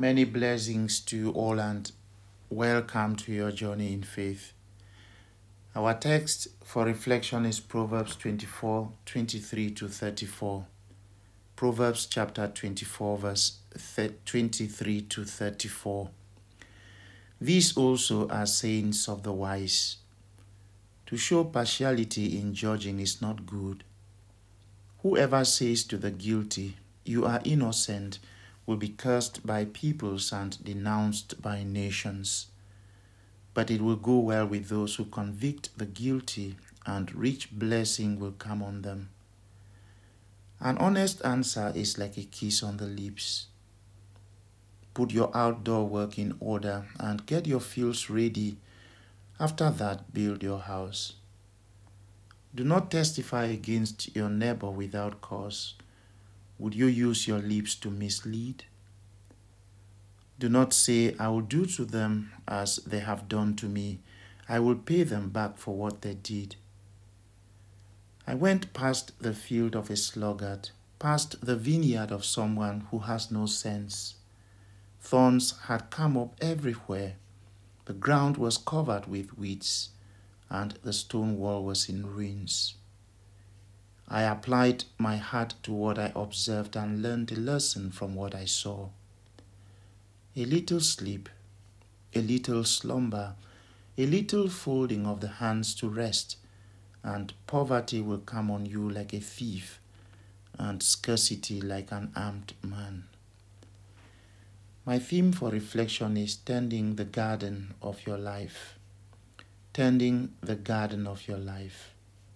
Many blessings to you all and welcome to your journey in faith. Our text for reflection is Proverbs 24:23 to 34. Proverbs chapter 24, verse 23 to 34. These also are sayings of the wise. To show partiality in judging is not good. Whoever says to the guilty, "You are innocent," will be cursed by peoples and denounced by nations. But it will go well with those who convict the guilty, and rich blessing will come on them. An honest answer is like a kiss on the lips. Put your outdoor work in order and get your fields ready. After that, build your house. Do not testify against your neighbor without cause. Would you use your lips to mislead? Do not say, "I will do to them as they have done to me. I will pay them back for what they did." I went past the field of a sluggard, past the vineyard of someone who has no sense. Thorns had come up everywhere. The ground was covered with weeds, and the stone wall was in ruins. I applied my heart to what I observed and learned a lesson from what I saw. A little sleep, a little slumber, a little folding of the hands to rest, and poverty will come on you like a thief, and scarcity like an armed man. My theme for reflection is tending the garden of your life. Tending the garden of your life.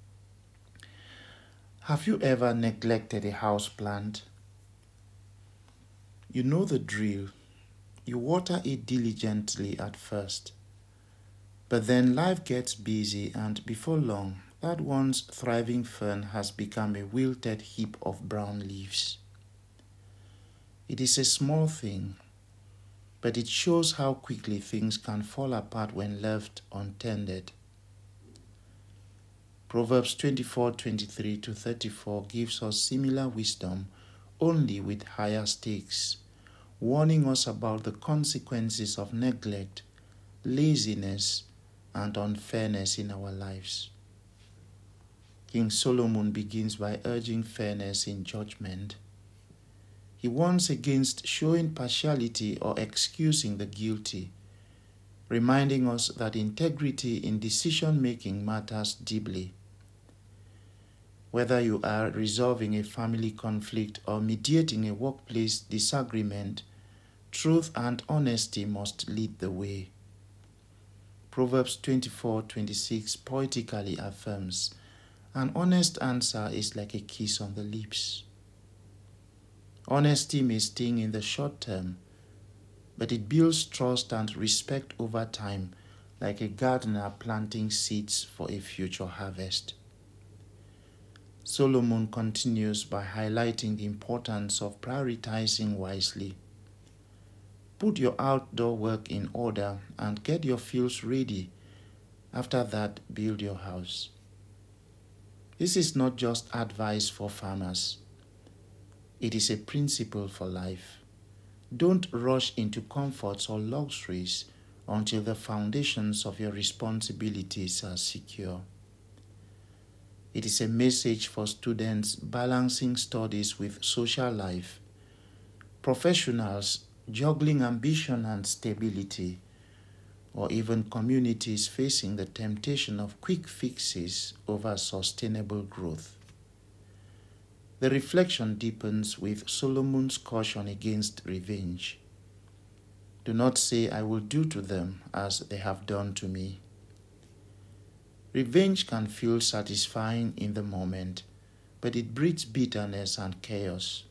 Have you ever neglected a house plant? You know the drill. You water it diligently at first. But then life gets busy, and before long, that once thriving fern has become a wilted heap of brown leaves. It is a small thing, but it shows how quickly things can fall apart when left untended. Proverbs 24:23 to 34 gives us similar wisdom, only with higher stakes, warning us about the consequences of neglect, laziness, and unfairness in our lives. King Solomon begins by urging fairness in judgment. He warns against showing partiality or excusing the guilty, reminding us that integrity in decision-making matters deeply. Whether you are resolving a family conflict or mediating a workplace disagreement, truth and honesty must lead the way. Proverbs 24:26 poetically affirms, "An honest answer is like a kiss on the lips." Honesty may sting in the short term, but it builds trust and respect over time, like a gardener planting seeds for a future harvest. Solomon continues by highlighting the importance of prioritizing wisely. Put your outdoor work in order and get your fields ready. After that, build your house. This is not just advice for farmers. It is a principle for life. Don't rush into comforts or luxuries until the foundations of your responsibilities are secure. It is a message for students balancing studies with social life, professionals juggling ambition and stability, or even communities facing the temptation of quick fixes over sustainable growth. The reflection deepens with Solomon's caution against revenge. Do not say, "I will do to them as they have done to me." Revenge can feel satisfying in the moment, but it breeds bitterness and chaos.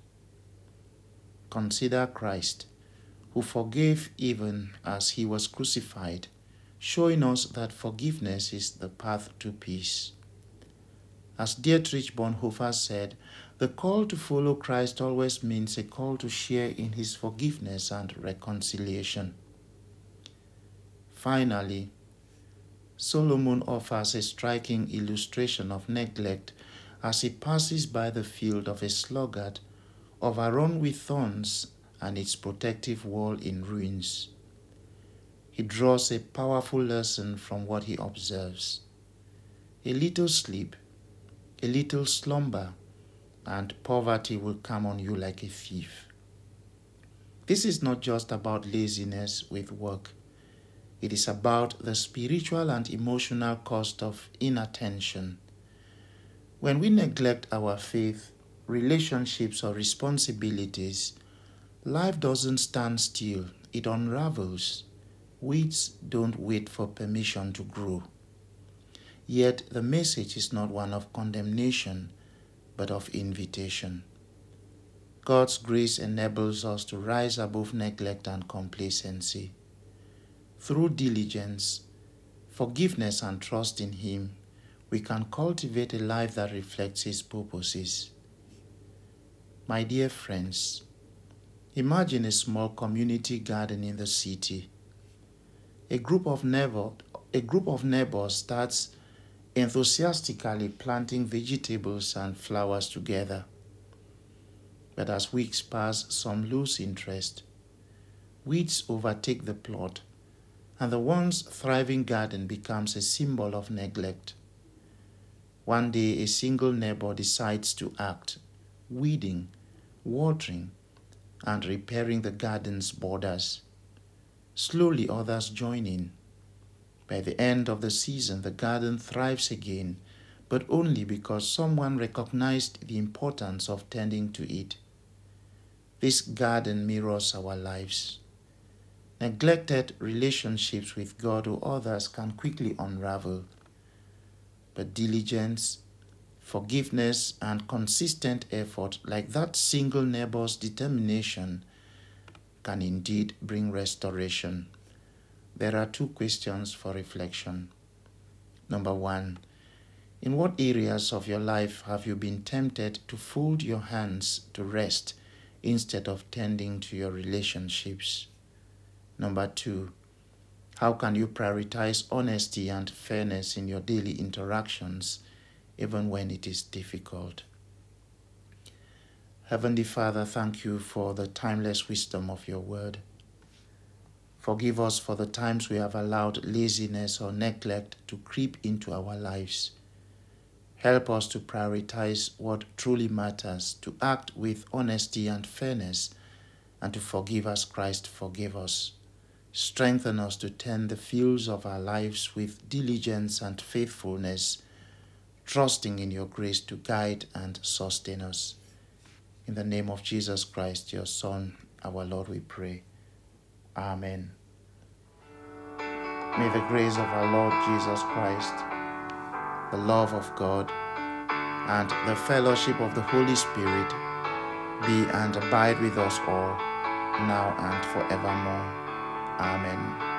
Consider Christ, who forgave even as he was crucified, showing us that forgiveness is the path to peace. As Dietrich Bonhoeffer said, the call to follow Christ always means a call to share in his forgiveness and reconciliation. Finally, Solomon offers a striking illustration of neglect as he passes by the field of a sluggard, overrun with thorns and its protective wall in ruins. He draws a powerful lesson from what he observes. A little sleep, a little slumber, and poverty will come on you like a thief. This is not just about laziness with work. It is about the spiritual and emotional cost of inattention. When we neglect our faith, relationships, or responsibilities, life doesn't stand still, it unravels. Weeds don't wait for permission to grow. Yet the message is not one of condemnation, but of invitation. God's grace enables us to rise above neglect and complacency. Through diligence, forgiveness, and trust in Him, we can cultivate a life that reflects His purposes. My dear friends, imagine a small community garden in the city. A group of neighbors starts enthusiastically planting vegetables and flowers together. But as weeks pass, some lose interest. Weeds overtake the plot, and the once thriving garden becomes a symbol of neglect. One day, a single neighbor decides to act, weeding, watering, and repairing the garden's borders. Slowly, others join in. By the end of the season, the garden thrives again, but only because someone recognized the importance of tending to it. This garden mirrors our lives. Neglected relationships with God or others can quickly unravel, but diligence, forgiveness, and consistent effort, like that single neighbor's determination, can indeed bring restoration. There are 2 questions for reflection. Number 1, in what areas of your life have you been tempted to fold your hands to rest instead of tending to your relationships? Number 2, how can you prioritize honesty and fairness in your daily interactions, even when it is difficult? Heavenly Father, thank you for the timeless wisdom of your word. Forgive us for the times we have allowed laziness or neglect to creep into our lives. Help us to prioritize what truly matters, to act with honesty and fairness, and to forgive as Christ forgave us. Strengthen us to tend the fields of our lives with diligence and faithfulness, trusting in your grace to guide and sustain us. In the name of Jesus Christ, your Son, our Lord, we pray. Amen. May the grace of our Lord Jesus Christ, the love of God, and the fellowship of the Holy Spirit be and abide with us all, now and forevermore. Amen.